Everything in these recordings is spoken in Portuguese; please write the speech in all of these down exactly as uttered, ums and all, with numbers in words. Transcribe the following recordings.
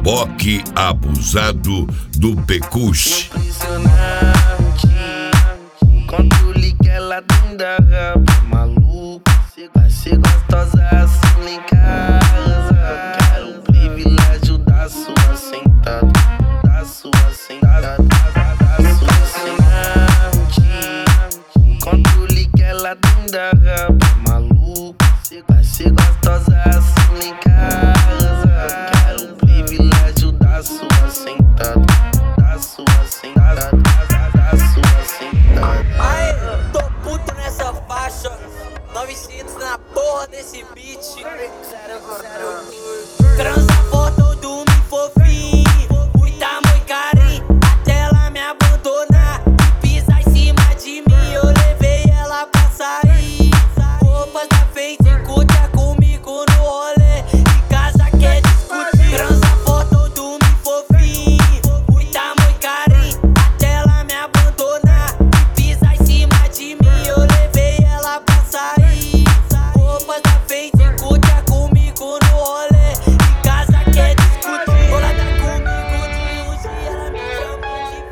Reboque abusado do Pecuche. Impressionante, controle que ela tem da rapa, maluco. Vai ser gostosa assim lá em casa. Quero o privilégio da sua sentada, da sua sentada, da sua sentada. Controle que ela tem da rapa, maluco. Vai ser gostosa assim lá em casa. Quero o privilégio da sua sentada, da sua sentada, da sua sentada. Aê, tô puto nessa faixa, novecentos na porra desse beat. Transa forte ou dormir fofinho, muita amor e carinho, até ela me abandonar e pisar em cima de mim. Eu levei ela pra sair, roupas da frente, curta comigo no rolê, em casa quer discutir. Transa forte ou dormir fofinho, muita amor e carinho, até ela me abandonar e pisar em cima de mim. Eu levei ela pra sair, roupas da frente, curta comigo no rolê, em casa quer discutir. Bolada comigo de hoje, ela me chamou de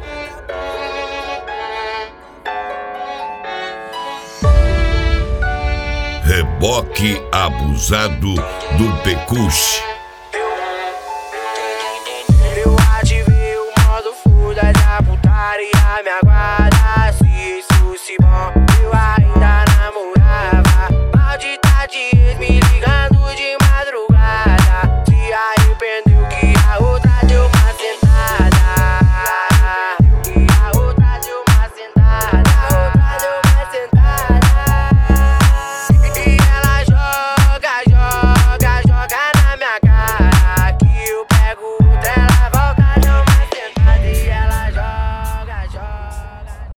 Reboque abusado do Pecuche. Eu ativei o modo fuda da putaria, me aguarda.